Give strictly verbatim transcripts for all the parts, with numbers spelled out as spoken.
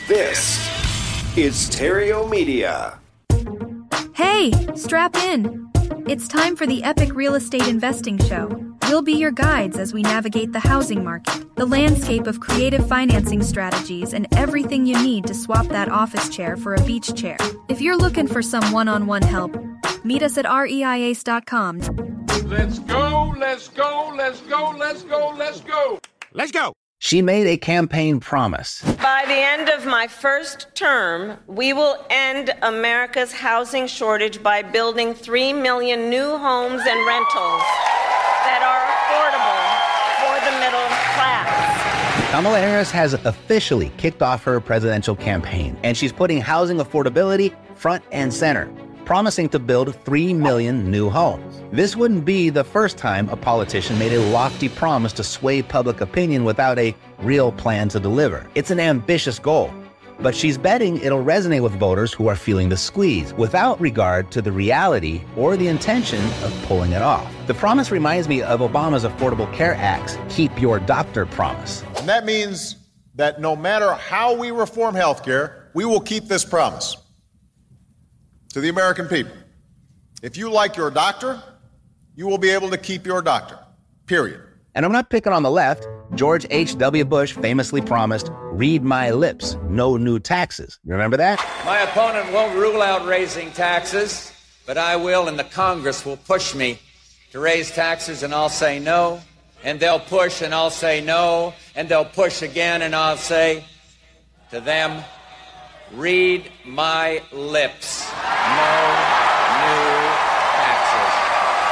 This is Stereo Media. Hey, strap in. It's time for the Epic Real Estate Investing Show. We'll be your guides as we navigate the housing market, the landscape of creative financing strategies, and everything you need to swap that office chair for a beach chair. If you're looking for some one-on-one help, meet us at R E I A C E dot com. Let's go, let's go, let's go, let's go, let's go. Let's go. She made a campaign promise. By the end of my first term, we will end America's housing shortage by building three million new homes and rentals that are affordable for the middle class. Kamala Harris has officially kicked off her presidential campaign, and she's putting housing affordability front and center, promising to build three million new homes. This wouldn't be the first time a politician made a lofty promise to sway public opinion without a real plan to deliver. It's an ambitious goal, but she's betting it'll resonate with voters who are feeling the squeeze without regard to the reality or the intention of pulling it off. The promise reminds me of Obama's Affordable Care Act's Keep Your Doctor promise. And that means that no matter how we reform healthcare, we will keep this promise to the American people. If you like your doctor, you will be able to keep your doctor, period. And I'm not picking on the left. George H W Bush famously promised, read my lips, no new taxes. You remember that? My opponent won't rule out raising taxes, but I will, and the Congress will push me to raise taxes, and I'll say no, and they'll push, and I'll say no, and they'll push again, and I'll say to them, read my lips, no new taxes.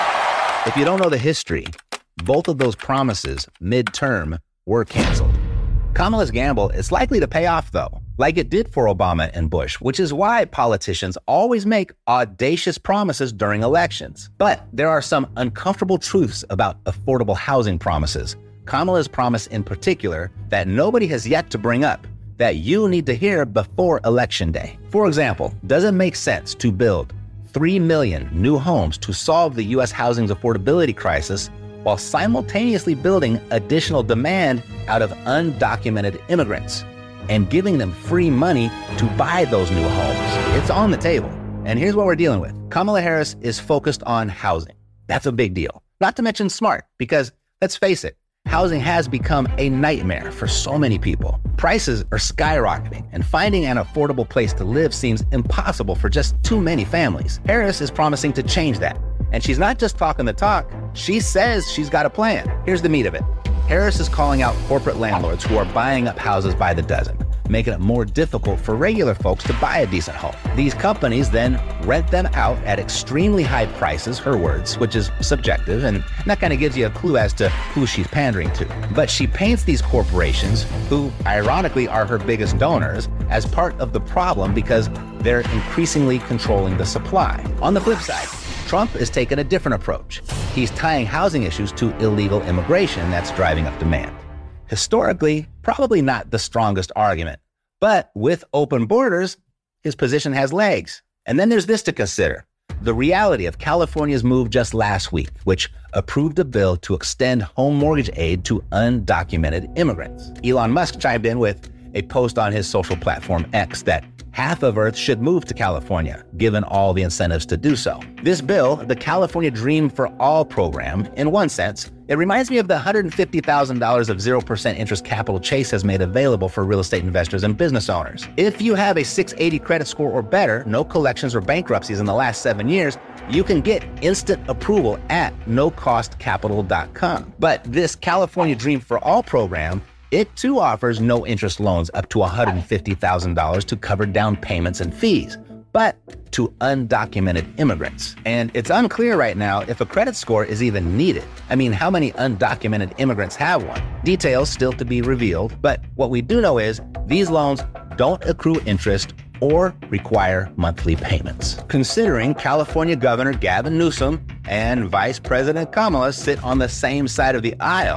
If you don't know the history, both of those promises, midterm, were canceled. Kamala's gamble is likely to pay off, though, like it did for Obama and Bush, which is why politicians always make audacious promises during elections. But there are some uncomfortable truths about affordable housing promises, Kamala's promise in particular, that nobody has yet to bring up, that you need to hear before Election Day. For example, does it make sense to build three million new homes to solve the U S housing's affordability crisis while simultaneously building additional demand out of undocumented immigrants and giving them free money to buy those new homes? It's on the table. And here's what we're dealing with. Kamala Harris is focused on housing. That's a big deal. Not to mention smart, because let's face it, housing has become a nightmare for so many people. Prices are skyrocketing, and finding an affordable place to live seems impossible for just too many families. Harris is promising to change that. And she's not just talking the talk, she says she's got a plan. Here's the meat of it. Harris is calling out corporate landlords who are buying up houses by the dozen, making it more difficult for regular folks to buy a decent home. These companies then rent them out at extremely high prices, her words, which is subjective, and that kind of gives you a clue as to who she's pandering to. But she paints these corporations, who ironically are her biggest donors, as part of the problem because they're increasingly controlling the supply. On the flip side, Trump is taking a different approach. He's tying housing issues to illegal immigration that's driving up demand. Historically, probably not the strongest argument, but with open borders, his position has legs. And then there's this to consider: the reality of California's move just last week, which approved a bill to extend home mortgage aid to undocumented immigrants. Elon Musk chimed in with a post on his social platform X that half of Earth should move to California, given all the incentives to do so. This bill, the California Dream for All program, in one sense, it reminds me of the one hundred fifty thousand dollars of zero percent interest capital Chase has made available for real estate investors and business owners. If you have a six eighty credit score or better, no collections or bankruptcies in the last seven years, you can get instant approval at no cost capital dot com. But this California Dream for All program, it too offers no interest loans up to one hundred fifty thousand dollars to cover down payments and fees, but to undocumented immigrants. And it's unclear right now if a credit score is even needed. I mean, how many undocumented immigrants have one? Details still to be revealed, but what we do know is these loans don't accrue interest or require monthly payments. Considering California Governor Gavin Newsom and Vice President Kamala sit on the same side of the aisle,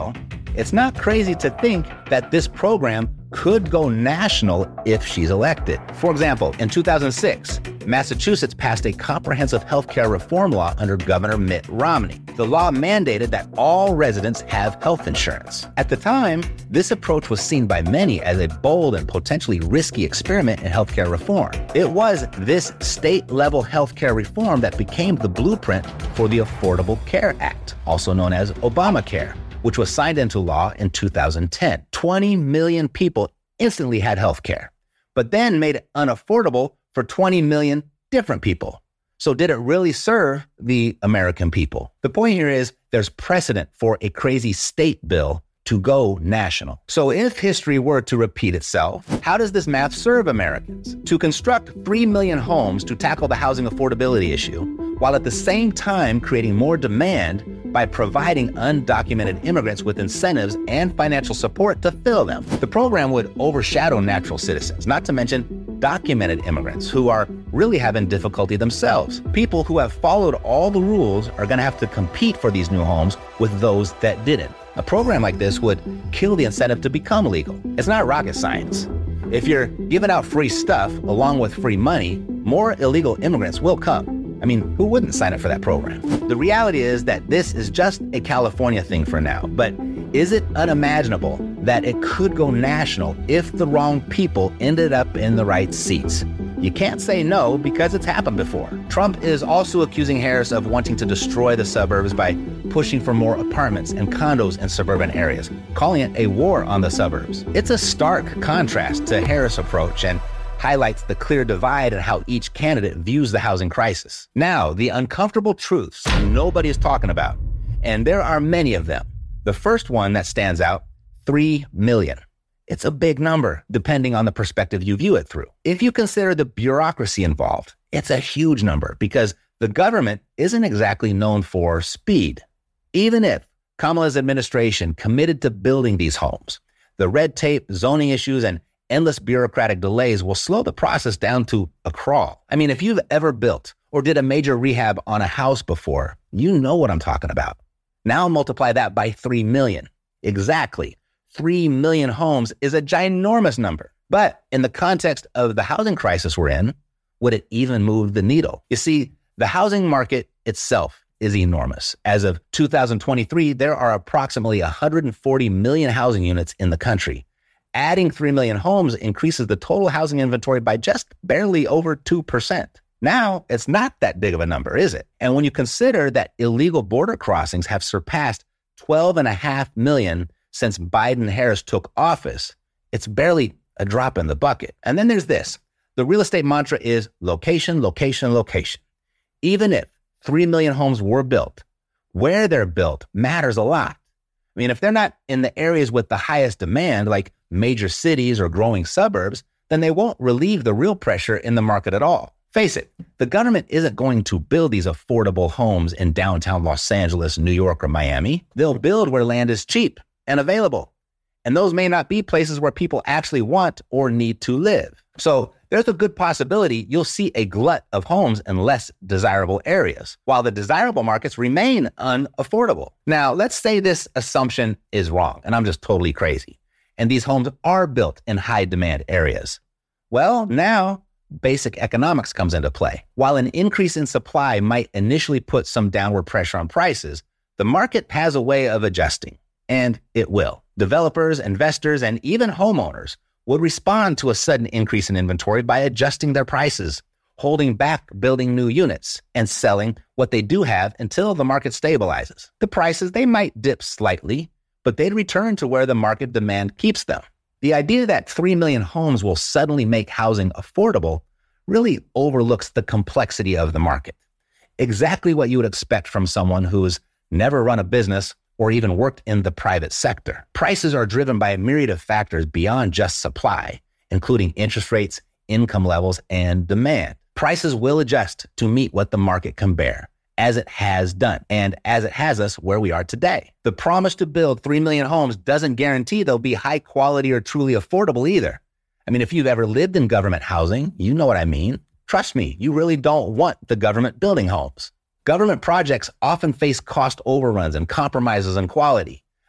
it's not crazy to think that this program could go national if she's elected. For example, in two thousand six, Massachusetts passed a comprehensive healthcare reform law under Governor Mitt Romney. The law mandated that all residents have health insurance. At the time, this approach was seen by many as a bold and potentially risky experiment in healthcare reform. It was this state-level healthcare reform that became the blueprint for the Affordable Care Act, also known as Obamacare, which was signed into law in two thousand ten. twenty million people instantly had health care, but then made it unaffordable for twenty million different people. So did it really serve the American people? The point here is there's precedent for a crazy state bill to go national. So if history were to repeat itself, how does this math serve Americans? To construct three million homes to tackle the housing affordability issue, while at the same time creating more demand by providing undocumented immigrants with incentives and financial support to fill them. The program would overshadow natural citizens, not to mention documented immigrants who are really having difficulty themselves. People who have followed all the rules are going to have to compete for these new homes with those that didn't. A program like this would kill the incentive to become legal. It's not rocket science. If you're giving out free stuff along with free money, more illegal immigrants will come. I mean, who wouldn't sign up for that program? The reality is that this is just a California thing for now, but is it unimaginable that it could go national if the wrong people ended up in the right seats? You can't say no because it's happened before. Trump is also accusing Harris of wanting to destroy the suburbs by pushing for more apartments and condos in suburban areas, calling it a war on the suburbs. It's a stark contrast to Harris' approach and highlights the clear divide in how each candidate views the housing crisis. Now, the uncomfortable truths nobody is talking about, and there are many of them. The first one that stands out, three million. It's a big number, depending on the perspective you view it through. If you consider the bureaucracy involved, it's a huge number because the government isn't exactly known for speed. Even if Kamala's administration committed to building these homes, the red tape, zoning issues, and endless bureaucratic delays will slow the process down to a crawl. I mean, if you've ever built or did a major rehab on a house before, you know what I'm talking about. Now multiply that by three million. Exactly. three million homes is a ginormous number. But in the context of the housing crisis we're in, would it even move the needle? You see, the housing market itself is enormous. As of two thousand twenty-three, there are approximately one hundred forty million housing units in the country. Adding three million homes increases the total housing inventory by just barely over two percent. Now, it's not that big of a number, is it? And when you consider that illegal border crossings have surpassed twelve and a half million since Biden-Harris took office, it's barely a drop in the bucket. And then there's this. The real estate mantra is location, location, location. Even if three million homes were built, where they're built matters a lot. I mean, if they're not in the areas with the highest demand, like major cities or growing suburbs, then they won't relieve the real pressure in the market at all. Face it, the government isn't going to build these affordable homes in downtown Los Angeles, New York, or Miami. They'll build where land is cheap and available. And those may not be places where people actually want or need to live. So there's a good possibility you'll see a glut of homes in less desirable areas, while the desirable markets remain unaffordable. Now, let's say this assumption is wrong, and I'm just totally crazy, and these homes are built in high demand areas. Well, now basic economics comes into play. While an increase in supply might initially put some downward pressure on prices, the market has a way of adjusting, and it will. Developers, investors, and even homeowners would respond to a sudden increase in inventory by adjusting their prices, holding back building new units, and selling what they do have until the market stabilizes. The prices, they might dip slightly, but they'd return to where the market demand keeps them. The idea that three million homes will suddenly make housing affordable really overlooks the complexity of the market. Exactly what you would expect from someone who's never run a business or even worked in the private sector. Prices are driven by a myriad of factors beyond just supply, including interest rates, income levels, and demand. Prices will adjust to meet what the market can bear, as it has done, and as it has us where we are today. The promise to build three million homes doesn't guarantee they'll be high quality or truly affordable either. I mean, if you've ever lived in government housing, you know what I mean. Trust me, you really don't want the government building homes. Government projects often face cost overruns and compromises in quality.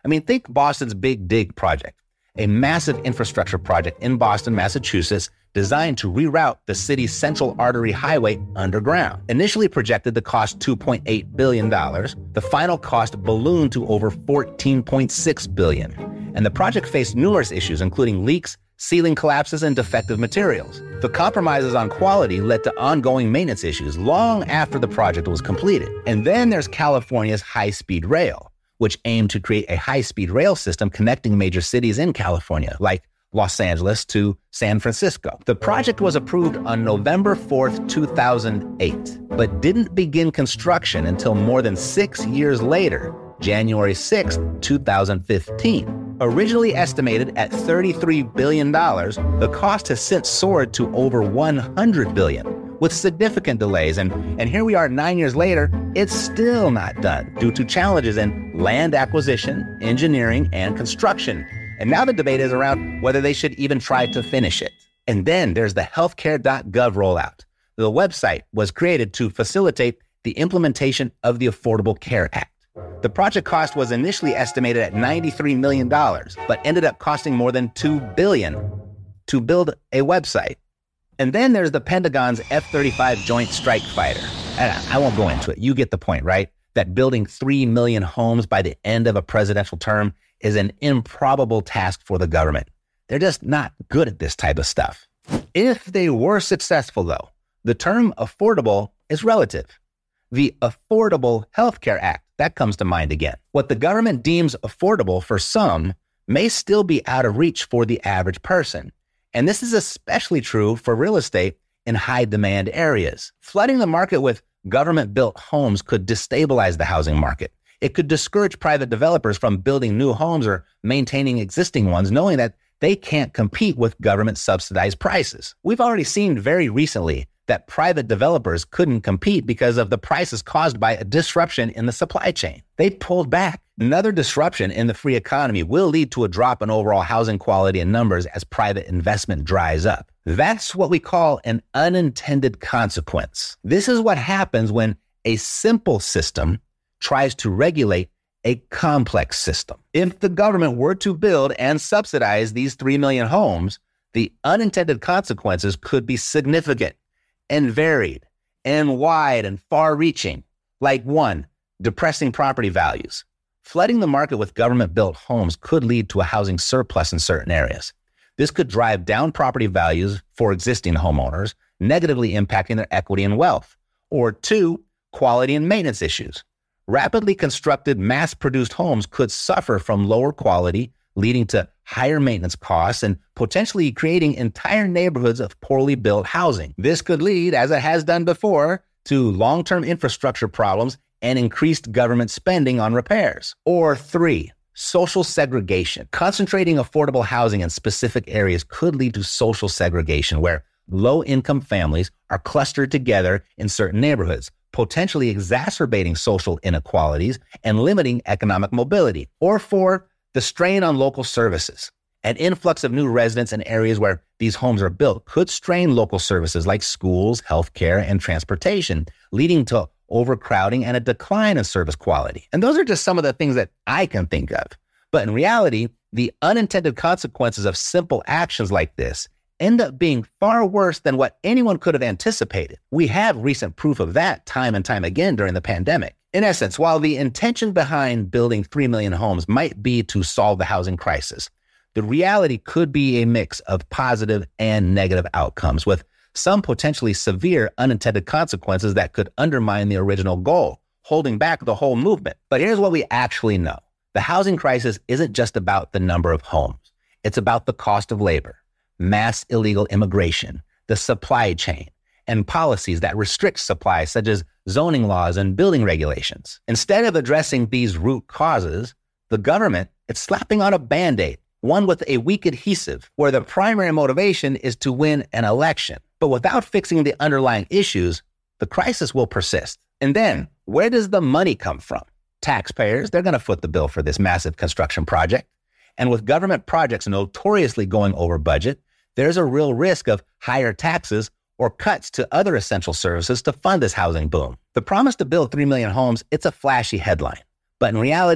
I mean, think Boston's Big Dig project, a massive infrastructure project in Boston, Massachusetts, designed to reroute the city's central artery highway underground. Initially projected to cost two point eight billion dollars, the final cost ballooned to over fourteen point six billion dollars. And the project faced numerous issues, including leaks, ceiling collapses, and defective materials. The compromises on quality led to ongoing maintenance issues long after the project was completed. And then there's California's high-speed rail, which aimed to create a high-speed rail system connecting major cities in California, like Los Angeles to San Francisco. The project was approved on November fourth, two thousand eight, but didn't begin construction until more than six years later, January sixth, two thousand fifteen. Originally estimated at thirty-three billion dollars, the cost has since soared to over one hundred billion dollars, with significant delays. And, and here we are nine years later, it's still not done due to challenges in land acquisition, engineering, and construction. And now the debate is around whether they should even try to finish it. And then there's the healthcare dot gov rollout. The website was created to facilitate the implementation of the Affordable Care Act. The project cost was initially estimated at ninety-three million dollars, but ended up costing more than two billion dollars to build a website. And then there's the Pentagon's F thirty-five Joint Strike Fighter. And I won't go into it. You get the point, right? That building three million homes by the end of a presidential term is an improbable task for the government. They're just not good at this type of stuff. If they were successful, though, the term affordable is relative. The Affordable Health Care Act, that comes to mind again. What the government deems affordable for some may still be out of reach for the average person. And this is especially true for real estate in high-demand areas. Flooding the market with government-built homes could destabilize the housing market. It could discourage private developers from building new homes or maintaining existing ones, knowing that they can't compete with government-subsidized prices. We've already seen very recently that private developers couldn't compete because of the prices caused by a disruption in the supply chain. They pulled back. Another disruption in the free economy will lead to a drop in overall housing quality and numbers as private investment dries up. That's what we call an unintended consequence. This is what happens when a simple system tries to regulate a complex system. If the government were to build and subsidize these three million homes, the unintended consequences could be significant and varied and wide and far-reaching. Like one, depressing property values. Flooding the market with government-built homes could lead to a housing surplus in certain areas. This could drive down property values for existing homeowners, negatively impacting their equity and wealth. Or two, quality and maintenance issues. Rapidly constructed, mass-produced homes could suffer from lower quality, leading to higher maintenance costs and potentially creating entire neighborhoods of poorly built housing. This could lead, as it has done before, to long-term infrastructure problems and increased government spending on repairs. Or three, social segregation. Concentrating affordable housing in specific areas could lead to social segregation, where low-income families are clustered together in certain neighborhoods, potentially exacerbating social inequalities and limiting economic mobility. Or four, the strain on local services. An influx of new residents in areas where these homes are built could strain local services like schools, healthcare, and transportation, leading to overcrowding and a decline in service quality. And those are just some of the things that I can think of. But in reality, the unintended consequences of simple actions like this end up being far worse than what anyone could have anticipated. We have recent proof of that time and time again during the pandemic. In essence, while the intention behind building three million homes might be to solve the housing crisis, the reality could be a mix of positive and negative outcomes, with some potentially severe unintended consequences that could undermine the original goal, holding back the whole movement. But here's what we actually know. The housing crisis isn't just about the number of homes. It's about the cost of labor, mass illegal immigration, the supply chain, and policies that restrict supply, such as zoning laws and building regulations. Instead of addressing these root causes, the government is slapping on a Band-Aid, one with a weak adhesive, where the primary motivation is to win an election. But without fixing the underlying issues, the crisis will persist. And then, where does the money come from? Taxpayers, they're going to foot the bill for this massive construction project. And with government projects notoriously going over budget, there's a real risk of higher taxes or cuts to other essential services to fund this housing boom. The promise to build three million homes, it's a flashy headline. But in reality,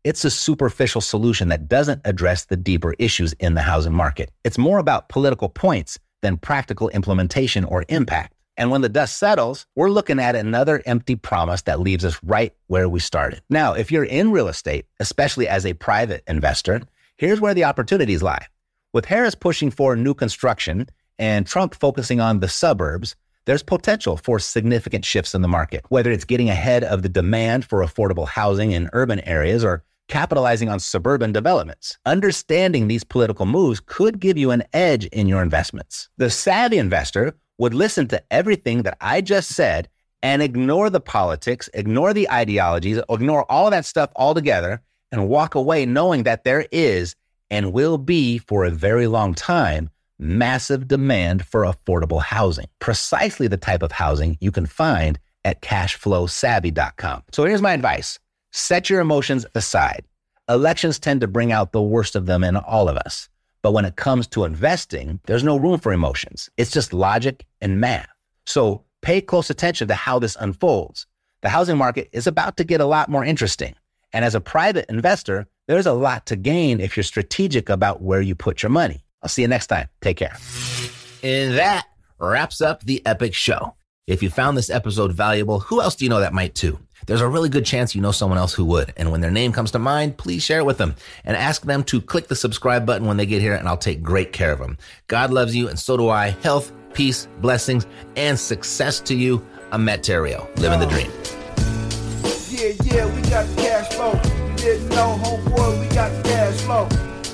It's a superficial solution that doesn't address the deeper issues in the housing market. It's more about political points than practical implementation or impact. And when the dust settles, we're looking at another empty promise that leaves us right where we started. Now, if you're in real estate, especially as a private investor, here's where the opportunities lie. With Harris pushing for new construction and Trump focusing on the suburbs, there's potential for significant shifts in the market, whether it's getting ahead of the demand for affordable housing in urban areas or capitalizing on suburban developments. Understanding these political moves could give you an edge in your investments. The savvy investor would listen to everything that I just said and ignore the politics, ignore the ideologies, ignore all of that stuff altogether, and walk away knowing that there is and will be for a very long time massive demand for affordable housing, precisely the type of housing you can find at cash flow savvy dot com. So here's my advice. Set your emotions aside. Elections tend to bring out the worst of them in all of us. But when it comes to investing, there's no room for emotions. It's just logic and math. So pay close attention to how this unfolds. The housing market is about to get a lot more interesting. And as a private investor, there's a lot to gain if you're strategic about where you put your money. I'll see you next time. Take care. And that wraps up the Epic Show. If you found this episode valuable, who else do you know that might too? There's a really good chance you know someone else who would. And when their name comes to mind, please share it with them and ask them to click the subscribe button when they get here, and I'll take great care of them. God loves you, and so do I. Health, peace, blessings, and success to you. I'm Matt Theriault, living the dream. Yeah, yeah, we got the cash flow. You didn't know, homeboy, we got the cash flow.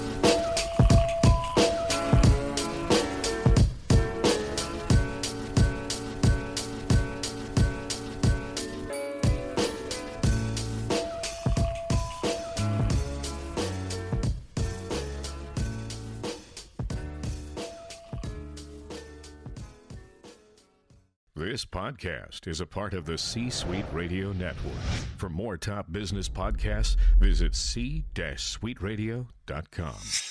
This podcast is a part of the C-Suite Radio Network. For more top business podcasts, visit c suite radio dot com.